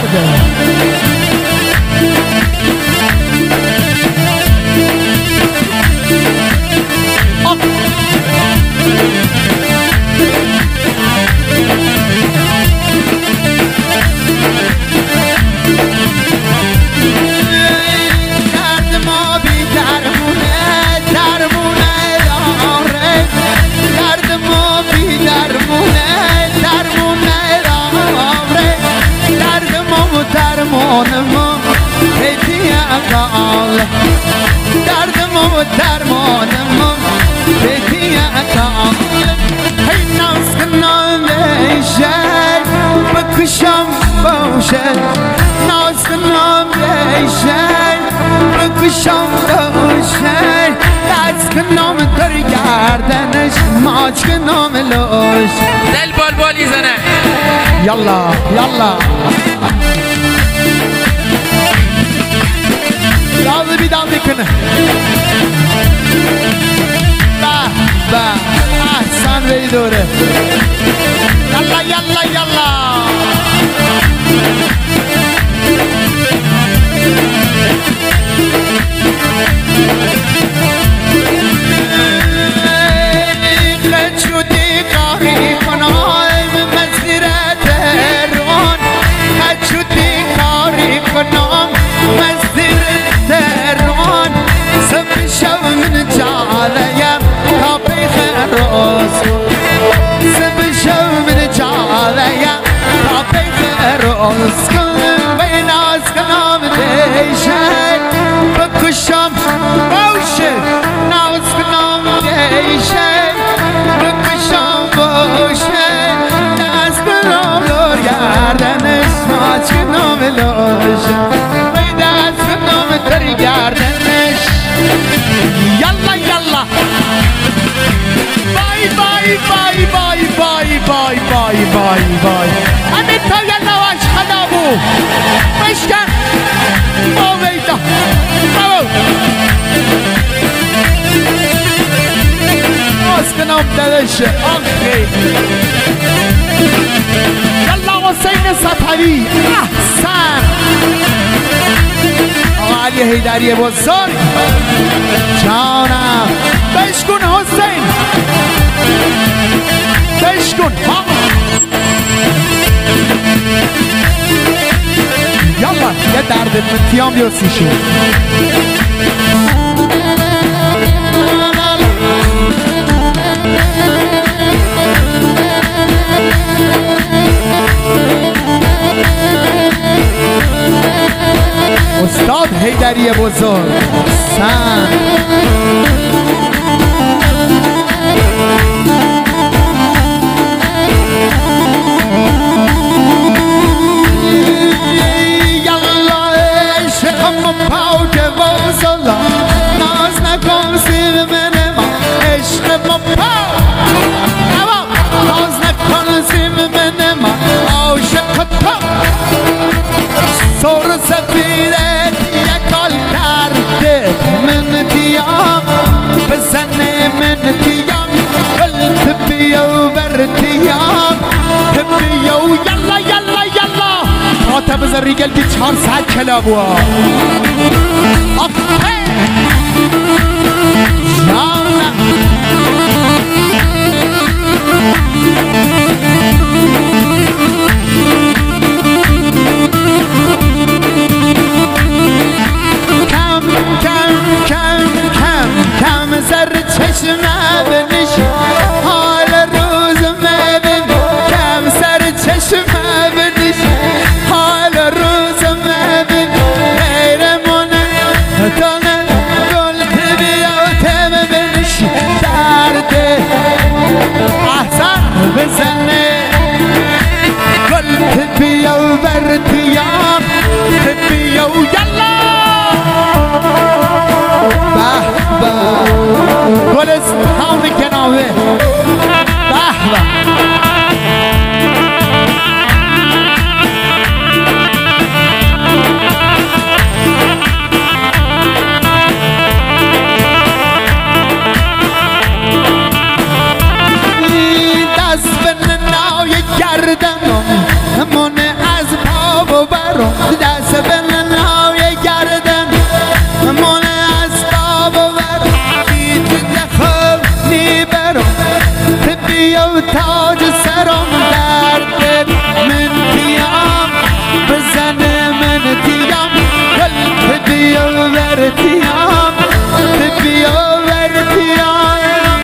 درده درمانم هدیه اقال دردم و درمانم هدیه اقال هی ناز کنم بیشه بکشم باشه ناز کنم بیشه بکشم باشه دست کنم در گردنش ماچ کنم لوش دل بلبلی زنه یلا یلا داده بی داده کنه به احسن بی دوره یلا یلا یلا خجودی کاری کنم مسیرت رون خجودی کاری کنم مسیرت رون سب شب من جالیم تا پیخ روز سب شب من جالیم تا پیخ روز کنم بین از کنم دیشن بکشم باشه ناز کنم دیشن بکشم باشه ناز کنم لور گردنش ماچ کنم لوش بین از کنم در گردنش یلا یلا بای بای بای بای بای بای بای بای بای همین تا یلا واش خدابو بشکن با ویدا برو باز کنم دلش آخی یلا حسین صفوی احسن علی حیدری بزرگ جانم بشکن حسین بشکن یالا یه درد منتیام بیوسیشون استاد حیدری بزرگ سن یالا عشقم پاک بازلا ناز نکن سیر من ما عشقم پاک ناز نکن سیر من ما عاشق تو سر سفیره یکال کرده من دیام بزنه من دیام قلت بیو بر دیام بیو یلا یلا یلا تا بزن ریگل دی 400 کلا بوا کم زر چشمه بنش حال روز مبین کم سر چشمه بنش حال روز مبین غیر منه دانه گل بیا تم بنش ورتيام